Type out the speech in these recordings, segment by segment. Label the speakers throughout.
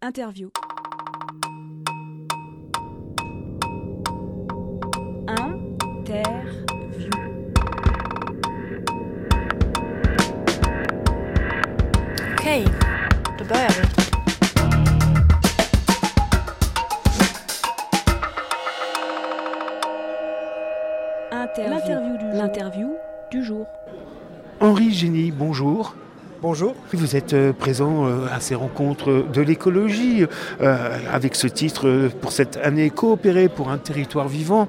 Speaker 1: Interview. Interview.
Speaker 2: Okej, då börjar vi.
Speaker 1: L'interview du jour.
Speaker 3: Henri Génie, bonjour.
Speaker 4: Bonjour.
Speaker 3: Vous êtes présent à ces rencontres de l'écologie avec ce titre pour cette année Coopérer pour un territoire vivant.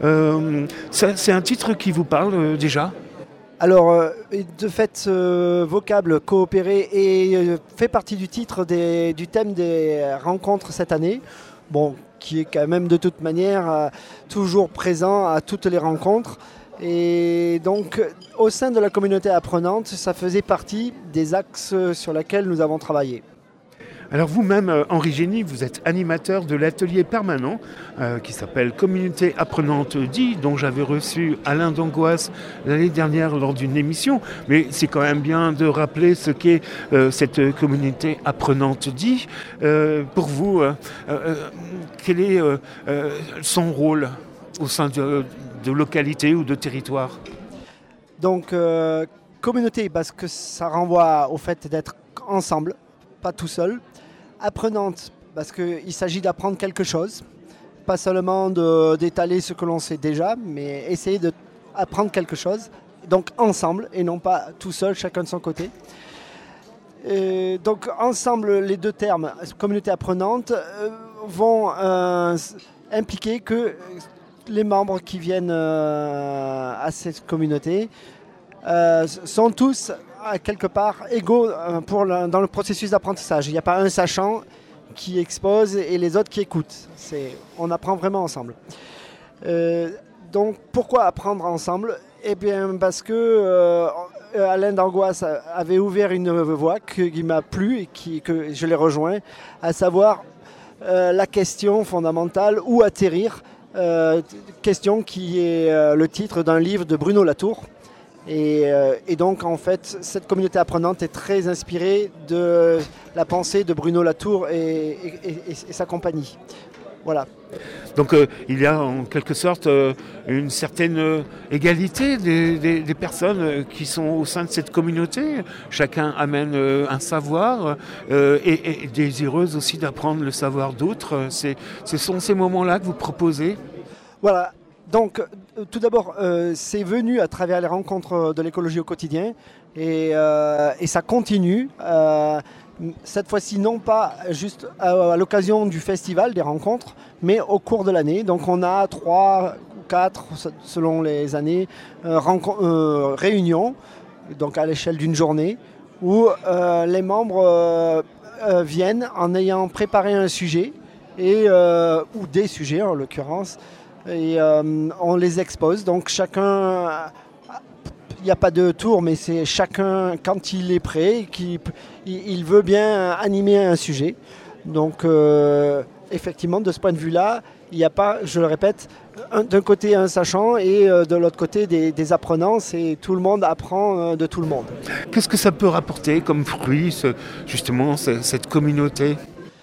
Speaker 3: C'est un titre qui vous parle déjà ?
Speaker 4: Alors, de fait, ce vocable coopérer fait partie du titre du thème des rencontres cette année. Bon, qui est quand même de toute manière toujours présent à toutes les rencontres. Et donc, au sein de la communauté apprenante, ça faisait partie des axes sur lesquels nous avons travaillé.
Speaker 3: Alors vous-même, Henri Génie, vous êtes animateur de l'atelier permanent qui s'appelle Communauté apprenante DI, dont j'avais reçu Alain d'Angoisse l'année dernière lors d'une émission. Mais c'est quand même bien de rappeler ce qu'est cette communauté apprenante DI. Pour vous, quel est son rôle au sein de localités ou de territoires ?
Speaker 4: Donc, communauté, parce que ça renvoie au fait d'être ensemble, pas tout seul. Apprenante, parce qu'il s'agit d'apprendre quelque chose, pas seulement d'étaler ce que l'on sait déjà, mais essayer d'apprendre quelque chose, donc ensemble et non pas tout seul, chacun de son côté. Et donc ensemble, les deux termes, communauté apprenante, vont impliquer que les membres qui viennent à cette communauté sont tous quelque part égaux dans le processus d'apprentissage. Il n'y a pas un sachant qui expose et les autres qui écoutent. On apprend vraiment ensemble. Donc pourquoi apprendre ensemble ? Eh bien parce que Alain d'Angoisse avait ouvert une voie qui m'a plu et que je l'ai rejoint, à savoir la question fondamentale, où atterrir, question qui est le titre d'un livre de Bruno Latour. Et donc en fait cette communauté apprenante est très inspirée de la pensée de Bruno Latour et sa compagnie. Voilà.
Speaker 3: Donc il y a en quelque sorte une certaine égalité des personnes qui sont au sein de cette communauté. Chacun amène un savoir et désireuse aussi d'apprendre le savoir d'autres. Ce sont ces moments-là que vous proposez ?
Speaker 4: Voilà. Donc, tout d'abord, c'est venu à travers les rencontres de l'écologie au quotidien et ça continue. Cette fois-ci, non pas juste à l'occasion du festival des rencontres, mais au cours de l'année. Donc, on a 3 ou 4, selon les années, réunions, donc à l'échelle d'une journée, où les membres viennent en ayant préparé un sujet, ou des sujets en l'occurrence, et on les expose. Donc chacun, il n'y a pas de tour, mais c'est chacun quand il est prêt, il veut bien animer un sujet. Donc effectivement, de ce point de vue-là, il n'y a pas, je le répète, d'un côté un sachant et de l'autre côté des apprenants. Tout le monde apprend de tout le monde.
Speaker 3: Qu'est-ce que ça peut rapporter comme fruit, justement, cette communauté ?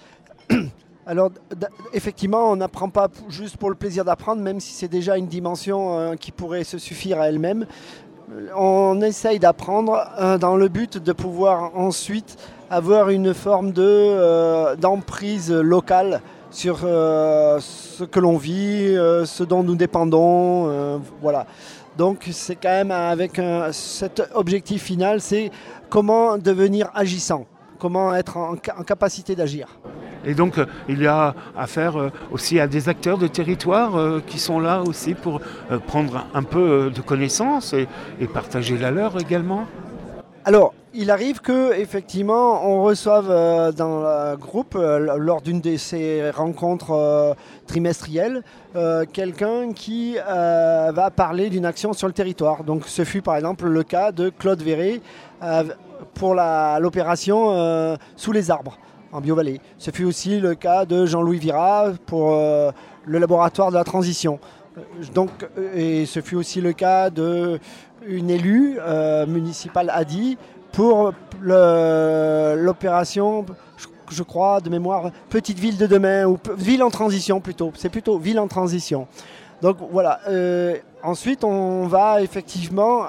Speaker 4: Alors, effectivement, on n'apprend pas juste pour le plaisir d'apprendre, même si c'est déjà une dimension qui pourrait se suffire à elle-même. On essaye d'apprendre dans le but de pouvoir ensuite avoir une forme d'emprise locale sur ce que l'on vit, ce dont nous dépendons. Voilà. Donc, c'est quand même avec cet objectif final, c'est comment devenir agissant, comment être en capacité d'agir.
Speaker 3: Et donc, il y a affaire aussi à des acteurs de territoire qui sont là aussi pour prendre un peu de connaissances et partager la leur également.
Speaker 4: Alors, il arrive qu'effectivement, on reçoive dans le groupe, lors d'une de ces rencontres trimestrielles, quelqu'un qui va parler d'une action sur le territoire. Donc, ce fut par exemple le cas de Claude Verret pour l'opération Sous les arbres, en Bio-Vallée. Ce fut aussi le cas de Jean-Louis Vira pour le laboratoire de la transition. Donc, et ce fut aussi le cas d'une élue municipale ADI pour l'opération je crois, de mémoire, Petite ville de demain, ou ville en transition plutôt. C'est plutôt ville en transition. Donc voilà. Ensuite, on va effectivement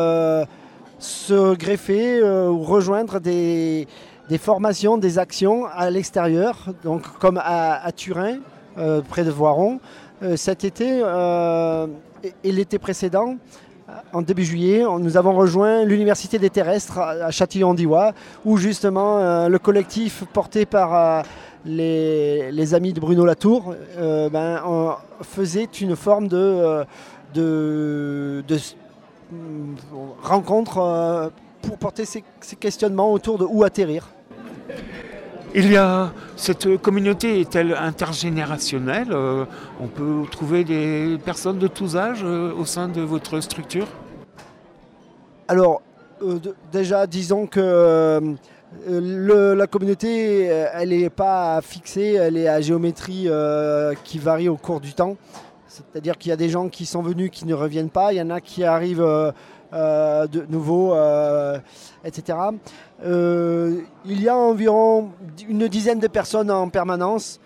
Speaker 4: se greffer ou rejoindre des formations, des actions à l'extérieur, donc comme à Turin, près de Voiron. Cet été et l'été précédent, en début juillet, nous avons rejoint l'Université des Terrestres à Châtillon-d'Ivoire, où justement le collectif porté par les amis de Bruno Latour faisait une forme de rencontre pour porter ces questionnements autour de où atterrir.
Speaker 3: Cette communauté est-elle intergénérationnelle? On peut trouver des personnes de tous âges au sein de votre structure?
Speaker 4: Alors, déjà, disons que la communauté, elle n'est pas fixée, elle est à géométrie qui varie au cours du temps. C'est-à-dire qu'il y a des gens qui sont venus qui ne reviennent pas, il y en a qui arrivent de nouveau, etc. Il y a environ une dizaine de personnes en permanence,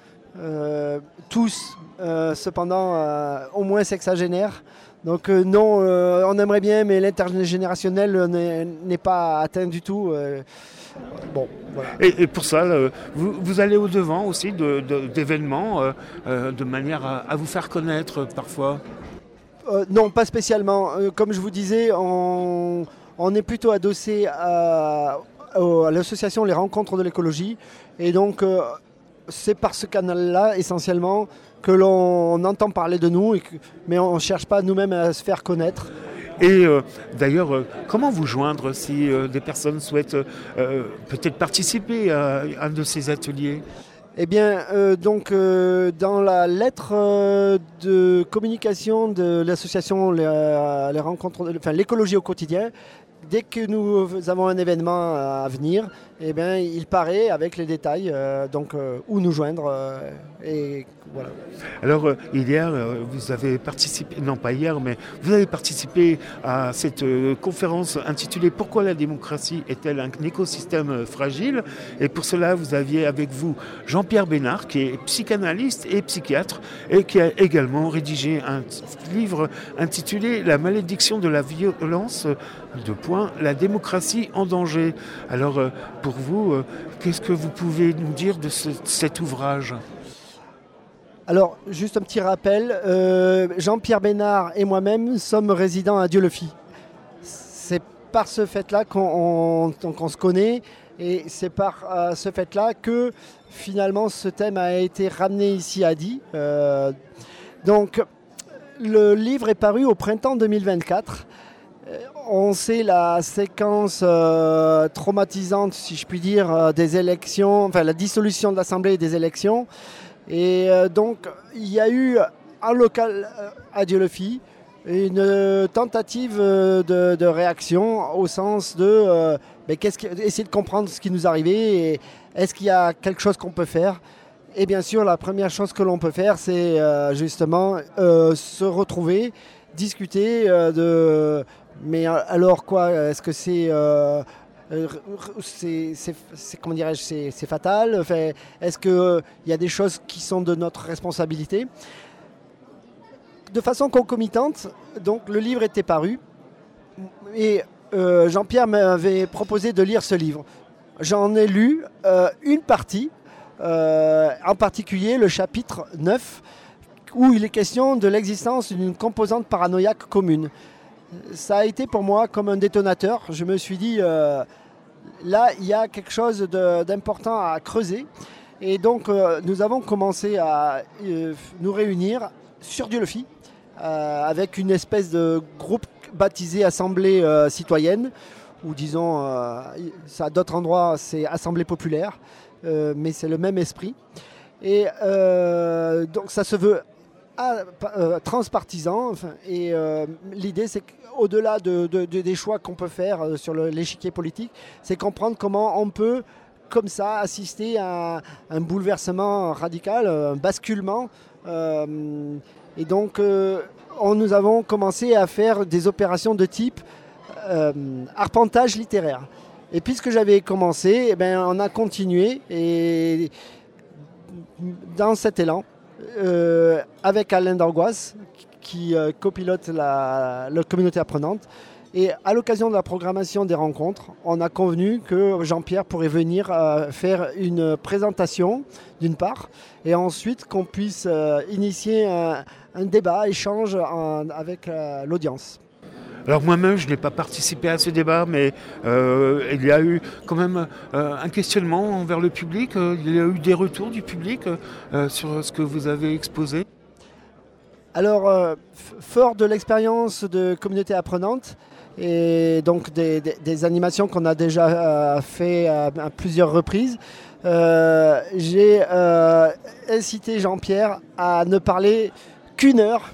Speaker 4: tous cependant au moins sexagénaires. Donc non, on aimerait bien, mais l'intergénérationnel n'est pas atteint du tout. Bon, voilà.
Speaker 3: Et pour ça, vous allez au-devant aussi d'événements de manière à vous faire connaître parfois?
Speaker 4: Non, pas spécialement. Comme je vous disais, on est plutôt adossé à l'association Les Rencontres de l'écologie. Et donc, c'est par ce canal-là, essentiellement, que l'on entend parler de nous, mais on ne cherche pas nous-mêmes à se faire connaître.
Speaker 3: Et d'ailleurs, comment vous joindre si des personnes souhaitent peut-être participer à un de ces ateliers?
Speaker 4: Eh bien, dans la lettre de communication de l'association les rencontres, l'écologie au quotidien, dès que nous avons un événement à venir, eh bien, il paraît avec les détails, où nous joindre. Et voilà.
Speaker 3: Alors, hier, vous avez participé, non pas hier, mais vous avez participé à cette conférence intitulée « Pourquoi la démocratie est-elle un écosystème fragile ?» Et pour cela, vous aviez avec vous Jean-Pierre Bénard, qui est psychanalyste et psychiatre, et qui a également rédigé un livre intitulé « La malédiction de la violence ». La démocratie en danger. Alors, pour vous, qu'est-ce que vous pouvez nous dire de cet ouvrage?
Speaker 4: Alors, juste un petit rappel, Jean-Pierre Bénard et moi-même sommes résidents à Dieu-le-Fit. C'est par ce fait-là qu'on se connaît, et c'est par ce fait-là que finalement ce thème a été ramené ici à Die. Donc, le livre est paru au printemps 2024. On sait la séquence traumatisante, si je puis dire, des élections, enfin la dissolution de l'Assemblée et des élections. Et donc, il y a eu en local à Dieu-le-Fit une tentative de réaction au sens de essayer de comprendre ce qui nous arrivait et est-ce qu'il y a quelque chose qu'on peut faire. Et bien sûr, la première chose que l'on peut faire, c'est justement se retrouver, discuter mais alors quoi, est-ce que c'est comment dirais-je, c'est fatal, enfin, est-ce qu'il y a des choses qui sont de notre responsabilité? De façon concomitante, donc le livre était paru et Jean-Pierre m'avait proposé de lire ce livre. J'en ai lu une partie, en particulier le chapitre 9, où il est question de l'existence d'une composante paranoïaque commune. Ça a été pour moi comme un détonateur. Je me suis dit, là, il y a quelque chose d'important à creuser. Et donc, nous avons commencé à nous réunir sur Dieu-le-Fit, avec une espèce de groupe baptisé Assemblée citoyenne, ou disons, à d'autres endroits, c'est Assemblée populaire, mais c'est le même esprit. Et donc, ça se veut transpartisan, et l'idée c'est qu'au-delà des choix qu'on peut faire sur l'échiquier politique, c'est comprendre comment on peut comme ça assister à un bouleversement radical, un basculement, et donc nous avons commencé à faire des opérations de type arpentage littéraire. Et puisque j'avais commencé, on a continué et dans cet élan, avec Alain d'Angoisse qui copilote la communauté apprenante. Et à l'occasion de la programmation des rencontres, on a convenu que Jean-Pierre pourrait venir faire une présentation d'une part, et ensuite qu'on puisse initier un débat, échange avec l'audience.
Speaker 3: Alors moi-même, je n'ai pas participé à ce débat, mais il y a eu quand même un questionnement envers le public. Il y a eu des retours du public sur ce que vous avez exposé.
Speaker 4: Alors, fort de l'expérience de communauté apprenante et donc des animations qu'on a déjà fait à plusieurs reprises, j'ai incité Jean-Pierre à ne parler qu'une heure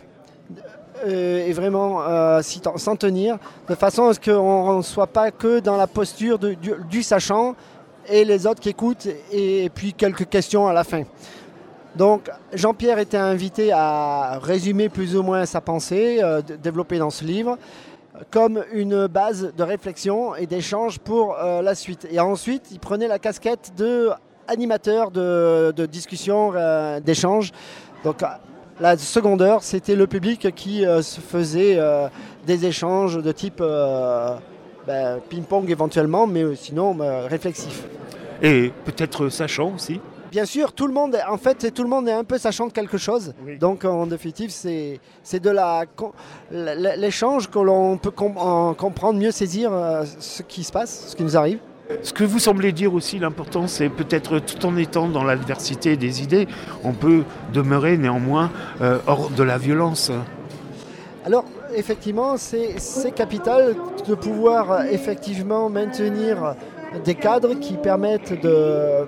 Speaker 4: et vraiment s'en tenir, de façon à ce qu'on ne soit pas que dans la posture du sachant et les autres qui écoutent et puis quelques questions à la fin. Donc Jean-Pierre était invité à résumer plus ou moins sa pensée développée dans ce livre comme une base de réflexion et d'échange pour la suite. Et ensuite, il prenait la casquette d'animateur de discussion, d'échange. Donc la seconde heure, c'était le public qui se faisait des échanges de type ping-pong éventuellement, mais sinon réflexif.
Speaker 3: Et peut-être sachant aussi.
Speaker 4: Bien sûr, tout le monde est un peu sachant de quelque chose. Oui. Donc en définitive, c'est de l'échange que l'on peut comprendre, mieux saisir ce qui se passe, ce qui nous arrive.
Speaker 3: Ce que vous semblez dire aussi, l'important, c'est peut-être tout en étant dans l'adversité des idées, on peut demeurer néanmoins hors de la violence.
Speaker 4: Alors, effectivement, c'est capital de pouvoir effectivement maintenir des cadres qui permettent de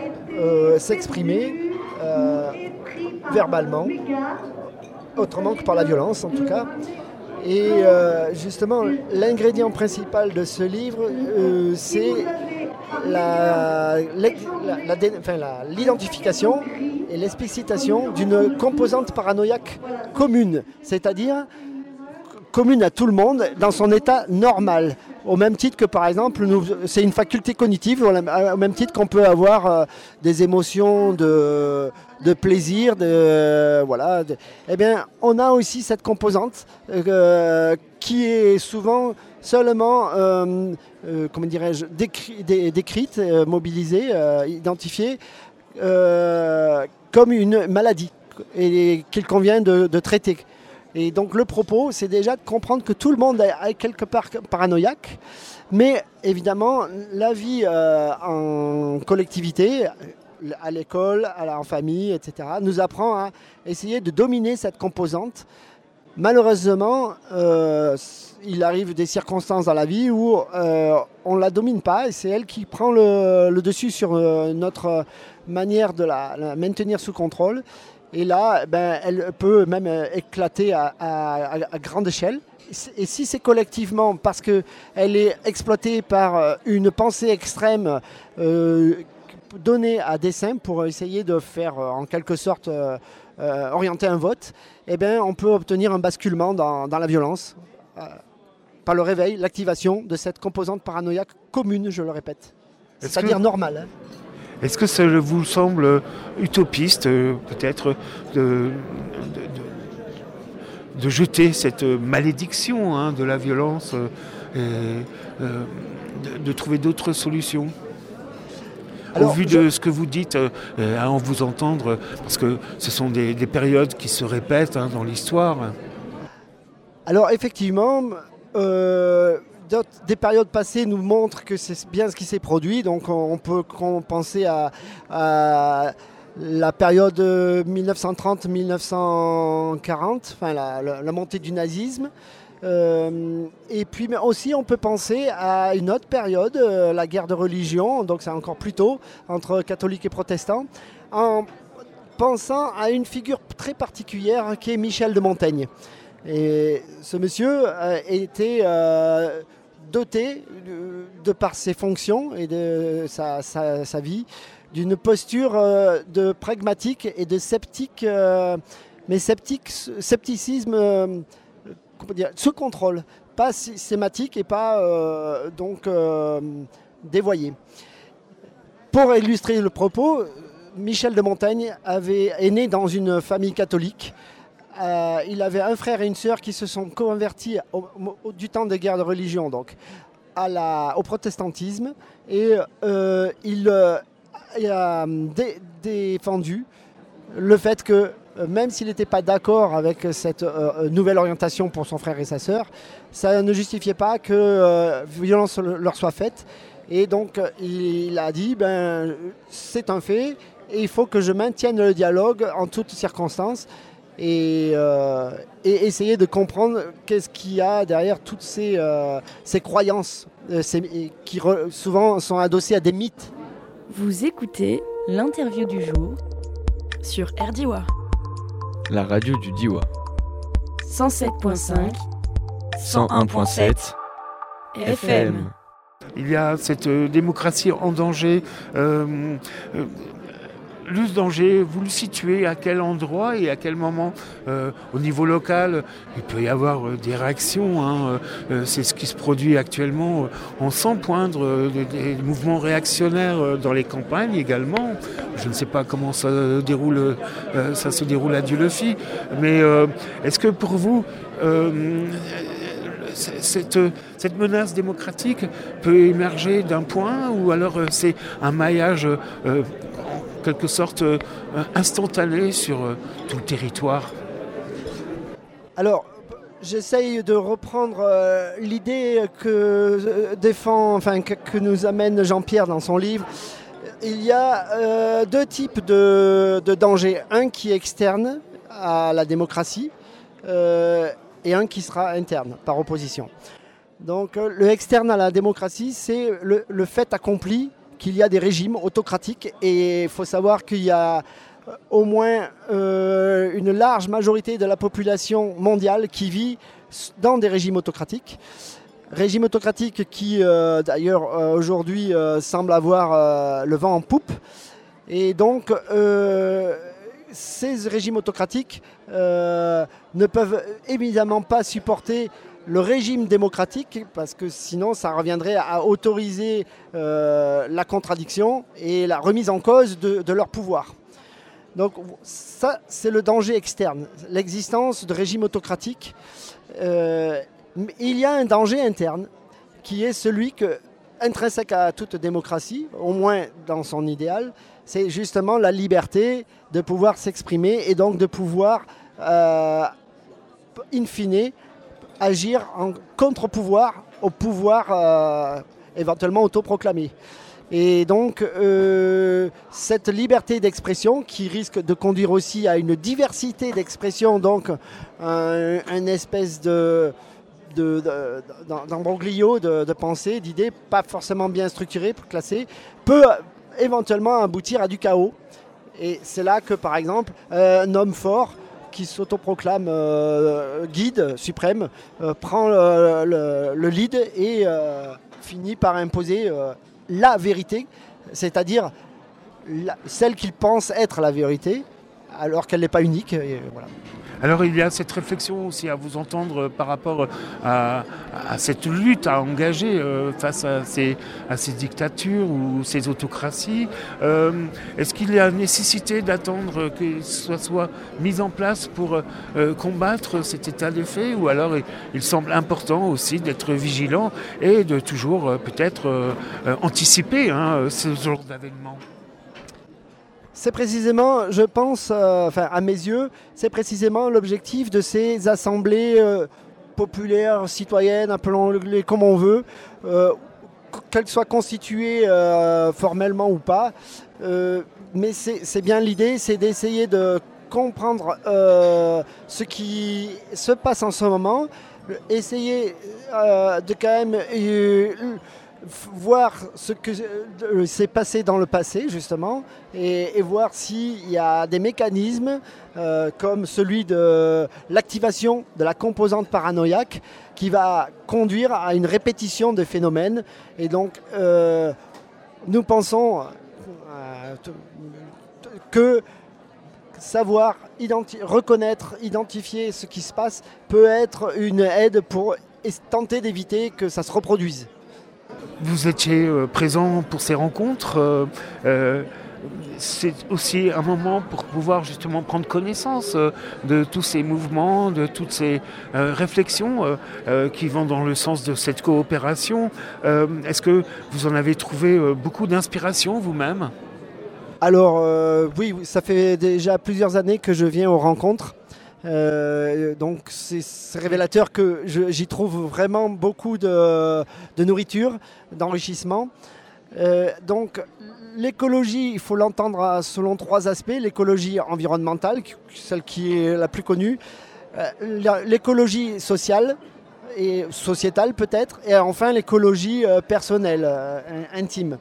Speaker 4: s'exprimer verbalement, autrement que par la violence en tout cas. Et justement, l'ingrédient principal de ce livre, c'est l'identification et l'explicitation d'une composante paranoïaque commune, c'est-à-dire commune à tout le monde dans son état normal. Au même titre que, par exemple, c'est une faculté cognitive, au même titre qu'on peut avoir des émotions de plaisir, eh bien, on a aussi cette composante qui est souvent seulement, décrite, mobilisée, identifiée comme une maladie et qu'il convient de traiter. Et donc le propos, c'est déjà de comprendre que tout le monde est quelque part paranoïaque, mais évidemment, la vie en collectivité, à l'école, en famille, etc., nous apprend à essayer de dominer cette composante. Malheureusement, il arrive des circonstances dans la vie où on ne la domine pas et c'est elle qui prend le dessus sur notre manière de la maintenir sous contrôle. Et là, elle peut même éclater à grande échelle. Et si c'est collectivement, parce qu'elle est exploitée par une pensée extrême donnée à dessein pour essayer de faire en quelque sorte orienter un vote, on peut obtenir un basculement dans la violence par le réveil, l'activation de cette composante paranoïaque commune, je le répète. C'est-à-dire normale.
Speaker 3: Est-ce que ça vous semble utopiste, peut-être, de jeter cette malédiction de la violence et de trouver d'autres solutions ? Alors, au vu de ce que vous dites, à en vous entendre, parce que ce sont des périodes qui se répètent dans l'histoire.
Speaker 4: Alors effectivement, des périodes passées nous montrent que c'est bien ce qui s'est produit. Donc on peut penser à la période 1930-1940, enfin la montée du nazisme. Et puis mais aussi on peut penser à une autre période, la guerre de religion, donc c'est encore plus tôt, entre catholiques et protestants, en pensant à une figure très particulière qui est Michel de Montaigne. Et ce monsieur était doté, de par ses fonctions et de sa vie, d'une posture de pragmatique et de sceptique, mais scepticisme sous contrôle, pas systématique et pas dévoyés. Pour illustrer le propos, Michel de Montaigne est né dans une famille catholique. Il avait un frère et une sœur qui se sont convertis du temps des guerres de religion, donc au protestantisme, et il a défendu le fait que même s'il n'était pas d'accord avec cette nouvelle orientation pour son frère et sa sœur, ça ne justifiait pas que violence leur soit faite. Et donc il a dit, c'est un fait, et il faut que je maintienne le dialogue en toutes circonstances et essayer de comprendre qu'est-ce qu'il y a derrière toutes ces croyances qui souvent sont adossées à des mythes.
Speaker 1: Vous écoutez l'interview du jour
Speaker 2: sur RDIWA,
Speaker 5: la radio du Diois.
Speaker 1: 107.5,
Speaker 5: 101.7 FM.
Speaker 3: Il y a cette démocratie en danger. Le danger, vous le situez à quel endroit et à quel moment au niveau local? Il peut y avoir des réactions. C'est ce qui se produit actuellement. On sent poindre des mouvements réactionnaires dans les campagnes également. Je ne sais pas comment ça se déroule à Dieulefit. Mais est-ce que pour vous... Cette menace démocratique peut émerger d'un point ou alors c'est un maillage en quelque sorte instantané sur tout le territoire?
Speaker 4: Alors, j'essaye de reprendre l'idée que nous amène Jean-Pierre dans son livre. Il y a deux types de dangers. Un qui est externe à la démocratie et un qui sera interne, par opposition. Donc le externe à la démocratie, c'est le fait accompli qu'il y a des régimes autocratiques, et il faut savoir qu'il y a au moins une large majorité de la population mondiale qui vit dans des régimes autocratiques. Régimes autocratiques qui d'ailleurs aujourd'hui semblent avoir le vent en poupe. Et donc ces régimes autocratiques ne peuvent évidemment pas supporter le régime démocratique, parce que sinon ça reviendrait à autoriser la contradiction et la remise en cause de leur pouvoir. Donc ça, c'est le danger externe, l'existence de régimes autocratiques. Il y a un danger interne qui est celui intrinsèque à toute démocratie, au moins dans son idéal, c'est justement la liberté de pouvoir s'exprimer et donc de pouvoir, in fine, agir en contre-pouvoir au pouvoir éventuellement autoproclamé. Et donc cette liberté d'expression qui risque de conduire aussi à une diversité d'expression, donc une espèce d'embroglio de pensée, d'idées pas forcément bien structurées, classées, peut éventuellement aboutir à du chaos. Et c'est là que, par exemple, un homme fort qui s'autoproclame guide suprême prend le lead et finit par imposer la vérité, c'est-à-dire celle qu'il pense être la vérité, alors qu'elle n'est pas unique. Et voilà.
Speaker 3: Alors il y a cette réflexion aussi à vous entendre par rapport à cette lutte à engager face à ces dictatures ou ces autocraties. Est-ce qu'il y a nécessité d'attendre que ça soit mis en place pour combattre cet état des faits, ou alors il semble important aussi d'être vigilant et de toujours peut-être anticiper ce genre d'événement?
Speaker 4: C'est précisément, je pense, à mes yeux, c'est précisément l'objectif de ces assemblées populaires, citoyennes, appelons-les comme on veut, qu'elles soient constituées formellement ou pas. Mais c'est bien l'idée, c'est d'essayer de comprendre ce qui se passe en ce moment, essayer de quand même... voir ce que s'est passé dans le passé, justement, et voir s'il y a des mécanismes comme celui de l'activation de la composante paranoïaque qui va conduire à une répétition des phénomènes. Et donc, nous pensons que savoir reconnaître, identifier ce qui se passe peut être une aide pour tenter d'éviter que ça se reproduise.
Speaker 3: Vous étiez présent pour ces rencontres. C'est aussi un moment pour pouvoir justement prendre connaissance de tous ces mouvements, de toutes ces réflexions qui vont dans le sens de cette coopération. Est-ce que vous en avez trouvé beaucoup d'inspiration vous-même ?
Speaker 4: Alors oui, ça fait déjà plusieurs années que je viens aux rencontres. Donc c'est révélateur que j'y trouve vraiment beaucoup de nourriture, d'enrichissement. Donc l'écologie, il faut l'entendre selon 3 aspects. L'écologie environnementale, celle qui est la plus connue. L'écologie sociale et sociétale peut-être. Et enfin l'écologie personnelle, intime.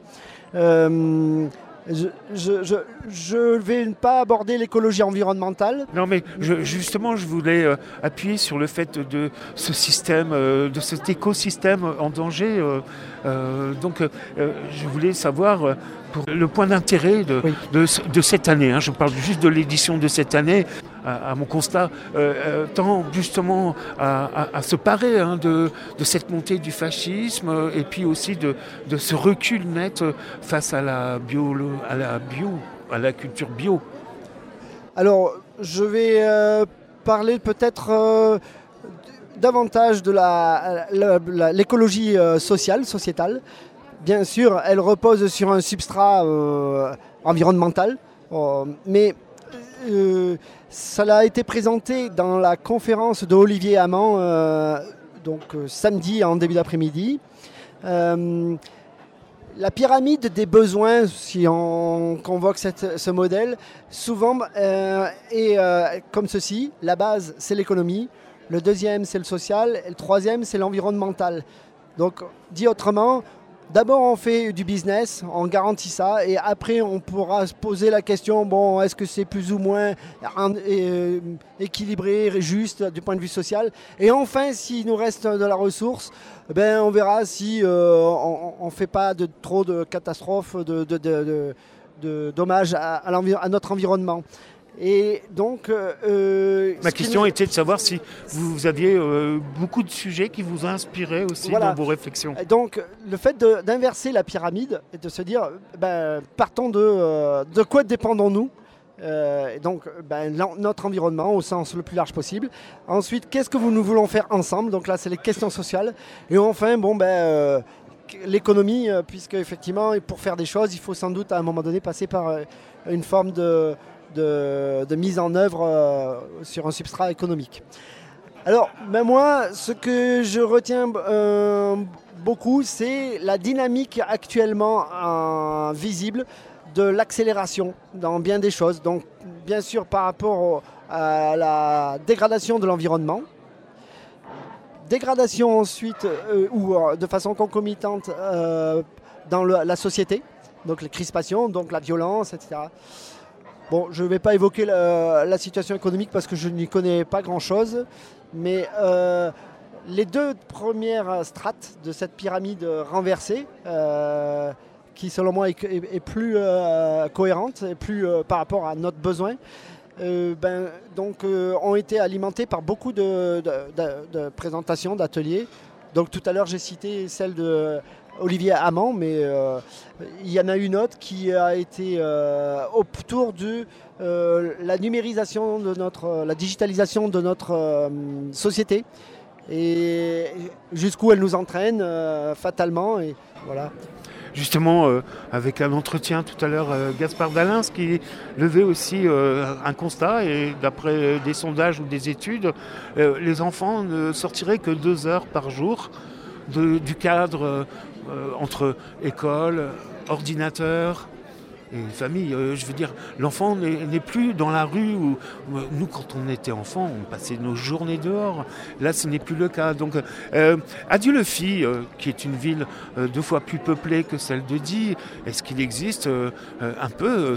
Speaker 4: Je ne vais pas aborder l'écologie environnementale.
Speaker 3: Non, mais justement, je voulais appuyer sur le fait de ce système, de cet écosystème en danger. Donc, je voulais savoir pour le point d'intérêt de cette année. Je parle juste de l'édition de cette année. À mon constat, tend justement à se parer de cette montée du fascisme et puis aussi de ce recul net face à la culture bio.
Speaker 4: Alors, je vais parler peut-être davantage de l'écologie sociétale. Bien sûr, elle repose sur un substrat environnemental, mais ça a été présenté dans la conférence de Olivier Hamant, samedi en début d'après-midi. La pyramide des besoins, si on convoque ce modèle, souvent est comme ceci. La base, c'est l'économie. Le deuxième, c'est le social. Et le troisième, c'est l'environnemental. Donc, dit autrement, d'abord, on fait du business, on garantit ça, et après, on pourra se poser la question, est-ce que c'est plus ou moins équilibré, juste du point de vue social ? Et enfin, s'il nous reste de la ressource, on verra si on ne fait pas trop de catastrophes, de dommages à notre environnement. Et donc,
Speaker 3: ma question était de savoir si vous aviez beaucoup de sujets qui vous inspiraient aussi dans vos réflexions.
Speaker 4: Donc, le fait d'inverser la pyramide et de se dire, partons de quoi dépendons-nous ? Notre environnement au sens le plus large possible. Ensuite, qu'est-ce que nous voulons faire ensemble ? Donc là, c'est les questions sociales. Et enfin, l'économie, puisque effectivement, pour faire des choses, il faut sans doute à un moment donné passer par une forme de mise en œuvre sur un substrat économique. Alors, moi, ce que je retiens beaucoup, c'est la dynamique actuellement visible de l'accélération dans bien des choses. Donc, bien sûr, par rapport à la dégradation de l'environnement, dégradation ensuite, ou de façon concomitante dans la société, donc les crispations, donc la violence, etc. Bon, je ne vais pas évoquer la situation économique parce que je n'y connais pas grand-chose, mais les 2 premières strates de cette pyramide renversée, qui selon moi est plus cohérente et plus par rapport à notre besoin, ont été alimentées par beaucoup de présentations, d'ateliers. Donc tout à l'heure j'ai cité celle de Olivier Hamant, mais il y en a une autre qui a été autour de la numérisation la digitalisation de notre société et jusqu'où elle nous entraîne fatalement. Et voilà.
Speaker 3: Justement, avec un entretien tout à l'heure, Gaspard Dalins qui levait aussi un constat, et d'après des sondages ou des études, les enfants ne sortiraient que 2 heures par jour du cadre entre école, ordinateur et famille. Je veux dire, l'enfant n'est plus dans la rue où nous, quand on était enfant, on passait nos journées dehors. Là, ce n'est plus le cas. Donc, à Dieulefit, qui est une ville 2 fois plus peuplée que celle de Die, est-ce qu'il existe un peu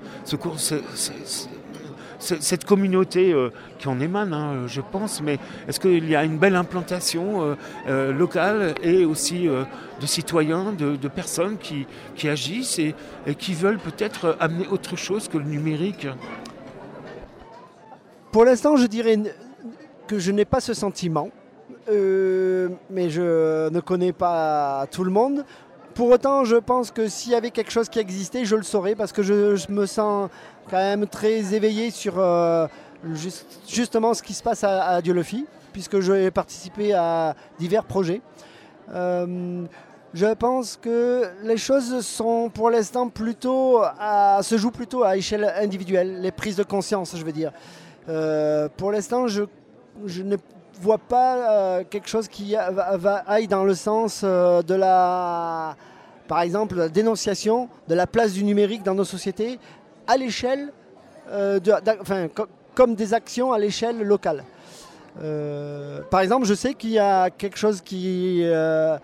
Speaker 3: cette communauté qui en émane, je pense, mais est-ce qu'il y a une belle implantation locale et aussi de citoyens, de personnes qui agissent et qui veulent peut-être amener autre chose que le numérique ?
Speaker 4: Pour l'instant, je dirais que je n'ai pas ce sentiment. mais je ne connais pas tout le monde. Pour autant, je pense que s'il y avait quelque chose qui existait, je le saurais parce que je me sens quand même très éveillé sur justement ce qui se passe à Dieulefit, puisque j'ai participé à divers projets. Je pense que les choses sont pour l'instant se jouent plutôt à échelle individuelle, les prises de conscience, je veux dire. Pour l'instant, je ne vois pas quelque chose qui aille dans le sens par exemple, la dénonciation de la place du numérique dans nos sociétés à l'échelle, comme des actions à l'échelle locale. Par exemple, je sais qu'il y a quelque chose qui va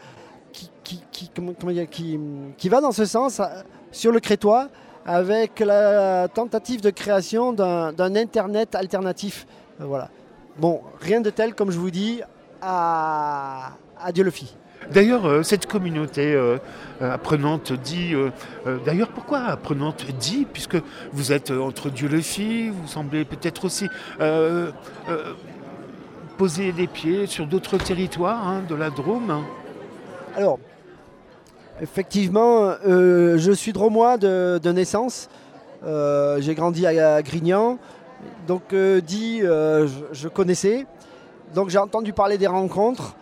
Speaker 4: dans ce sens sur le Crétois avec la tentative de création d'un Internet alternatif. Voilà. Bon, rien de tel, comme je vous dis, à Dieulefit.
Speaker 3: D'ailleurs, cette communauté apprenante dit... d'ailleurs, pourquoi apprenante dit? Puisque vous êtes entre Dieulefit, vous semblez peut-être aussi poser des pieds sur d'autres territoires de la Drôme.
Speaker 4: Alors, effectivement, je suis drômois de naissance. J'ai grandi à Grignan. Donc, je connaissais. Donc, j'ai entendu parler des rencontres.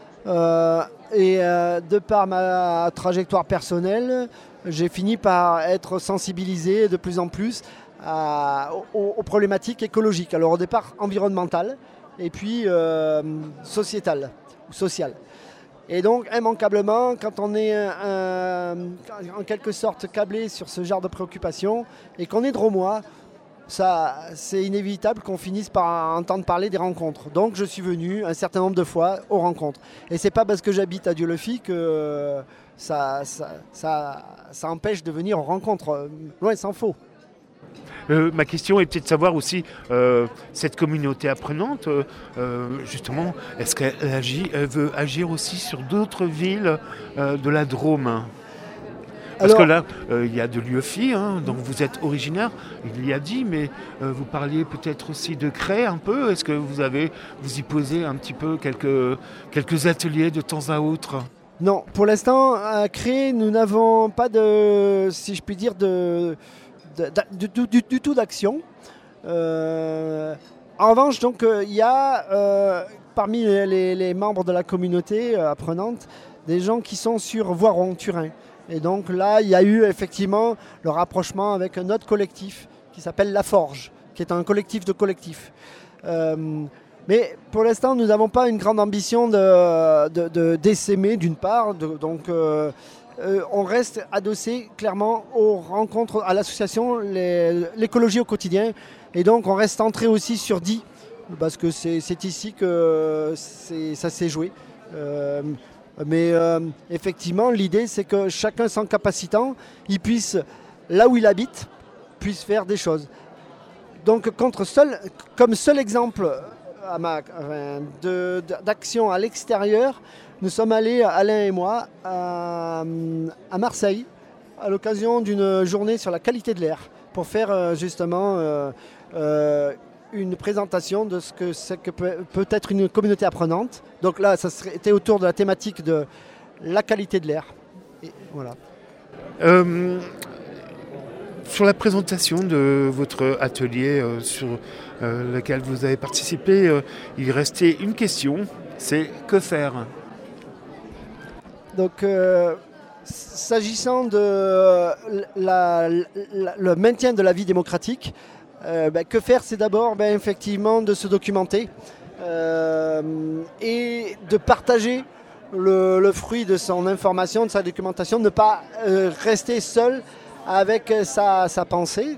Speaker 4: De par ma trajectoire personnelle, j'ai fini par être sensibilisé de plus en plus aux problématiques écologiques. Alors, au départ, environnementales et puis sociétales ou sociales. Et donc, immanquablement, quand on est en quelque sorte câblé sur ce genre de préoccupations et qu'on est drômois, c'est inévitable qu'on finisse par entendre parler des rencontres. Donc, je suis venu un certain nombre de fois aux rencontres. Et c'est pas parce que j'habite à Dieulefit que ça empêche de venir aux rencontres. Loin s'en faut.
Speaker 3: Ma question est peut-être de savoir aussi, cette communauté apprenante, justement, est-ce qu'elle veut agir aussi sur d'autres villes de la Drôme? Parce que là, il y a de Dieulefit, dont vous êtes originaire, il y a dit, mais vous parliez peut-être aussi de Cré un peu. Est-ce que vous y posez un petit peu quelques ateliers de temps à autre?
Speaker 4: Non, pour l'instant, à Cré, nous n'avons pas si je puis dire, du tout d'action. En revanche, donc, il y a parmi les membres de la communauté apprenante des gens qui sont sur Voiron, Turin. Et donc là, il y a eu effectivement le rapprochement avec un autre collectif qui s'appelle La Forge, qui est un collectif de collectifs. Mais pour l'instant, nous n'avons pas une grande ambition d'essaimer d'une part. Donc on reste adossé clairement aux rencontres, à l'association l'écologie au quotidien. Et donc on reste centré aussi sur Die, parce que c'est ici que ça s'est joué. Mais effectivement, l'idée, c'est que chacun sans capacitant, il puisse, là où il habite, puisse faire des choses. Donc, comme seul exemple d'action à l'extérieur, nous sommes allés, Alain et moi, à Marseille, à l'occasion d'une journée sur la qualité de l'air, pour faire justement une présentation de ce que c'est que peut être une communauté apprenante. Donc là, ça était autour de la thématique de la qualité de l'air. Et voilà.
Speaker 3: Sur la présentation de votre atelier sur lequel vous avez participé, il restait une question, c'est que faire?
Speaker 4: Donc, s'agissant de le maintien de la vie démocratique, que faire, c'est d'abord effectivement de se documenter et de partager le fruit de son information, de sa documentation, ne pas rester seul avec sa pensée.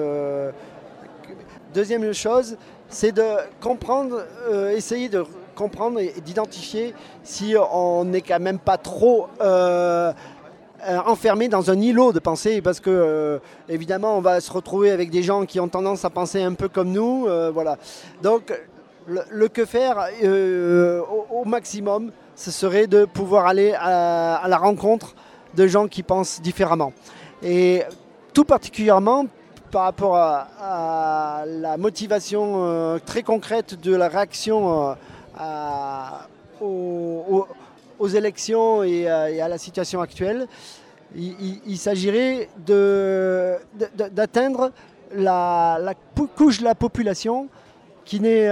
Speaker 4: Deuxième chose, c'est de comprendre, essayer de comprendre et d'identifier si on n'est quand même pas trop enfermé dans un îlot de pensée, parce que évidemment on va se retrouver avec des gens qui ont tendance à penser un peu comme nous, voilà. Donc le que faire au maximum, ce serait de pouvoir aller à la rencontre de gens qui pensent différemment, et tout particulièrement par rapport à la motivation très concrète de la réaction aux aux élections et à la situation actuelle, il s'agirait d'atteindre la couche de la population qui n'est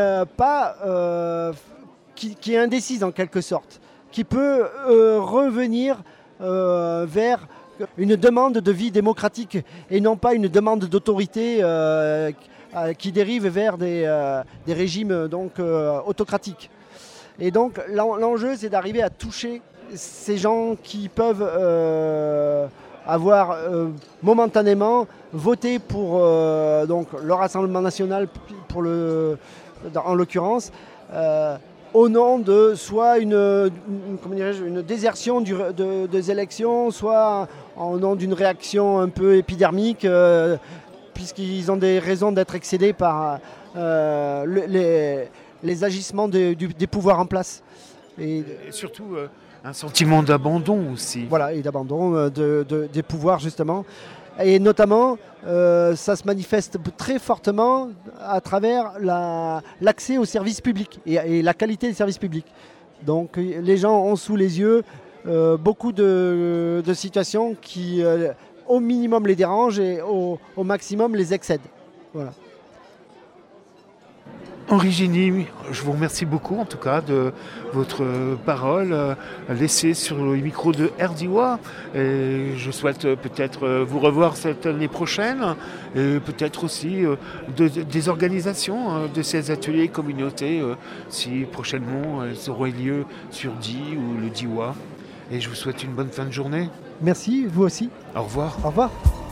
Speaker 4: qui est indécise en quelque sorte, qui peut revenir vers une demande de vie démocratique et non pas une demande d'autorité qui dérive vers des régimes donc, autocratiques. Et donc l'enjeu, c'est d'arriver à toucher ces gens qui peuvent avoir momentanément voté pour donc, le Rassemblement national, en l'occurrence, au nom de soit une désertion des élections, soit au nom d'une réaction un peu épidermique, puisqu'ils ont des raisons d'être excédés par les agissements des pouvoirs en place.
Speaker 3: Et surtout un sentiment d'abandon aussi.
Speaker 4: Voilà, et d'abandon des pouvoirs justement. Et notamment, ça se manifeste très fortement à travers l'accès aux services publics et la qualité des services publics. Donc les gens ont sous les yeux beaucoup de situations qui au minimum les dérangent et au maximum les excèdent. Voilà.
Speaker 3: Henri Génie, je vous remercie beaucoup en tout cas de votre parole laissée sur le micro de RDIWA. Et je souhaite peut-être vous revoir cette année prochaine et peut-être aussi des organisations de ces ateliers communautés si prochainement elles auraient lieu sur DI ou le DIWA. Et je vous souhaite une bonne fin de journée.
Speaker 4: Merci, vous aussi.
Speaker 3: Au revoir.
Speaker 4: Au revoir.